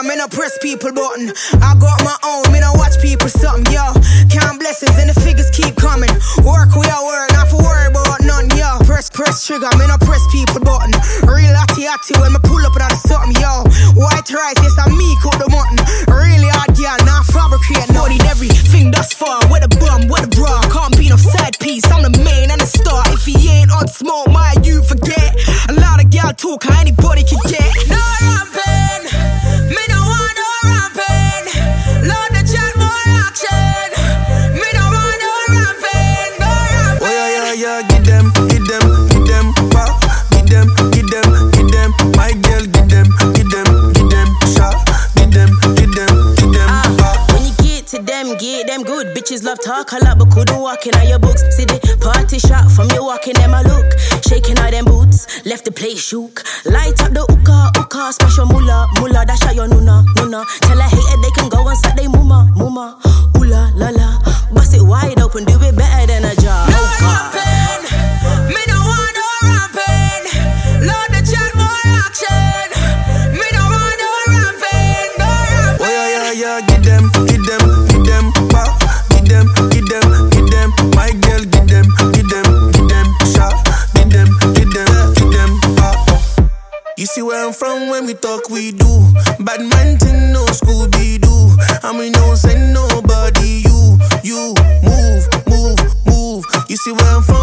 me no press people button. I got my own, me no watch people something, yo. Count blessings and the figures keep coming. Work we are work, not for worry about none, yo. Press trigger, me no press people button. Real atty when me pull up out of something, yo. White rice, yes, I me cook the mutton. Really hard, girl, not fabricate. Noted everything thus far. With a bum, with a bra. Can't be no side piece, I'm the main and the star. If he ain't on smoke, my you forget. A lot of gal talk, how anybody can get. No ramping, me no want no ramping. Lord the chat, more action. Me no want no ramping, no ramping. Oh yeah, get them, pop. Get them, my girl, get them, shot. Get them, pop. When you get them good. Bitches love talk a lot, but couldn't walk in all your books. See the party shot from you walking them a look. Shaking all them boots, left the place shook. Light up the hookah, smash your mullah, dash out your nuna. Tell a hater they can go and suck they muma. Ooh la la, bust it wide open, do it better than a jar. No ramping, me no want no ramping. Lord the chat, more action. Me no want no ramping, no ramping. Oh yeah, get them, pop. Get them, my girl, get them, shot. Get them, pop. You see where I'm from when we talk, we do. Bad man thing, no Scooby-Doo. And we don't send nobody, you move. You see where I'm from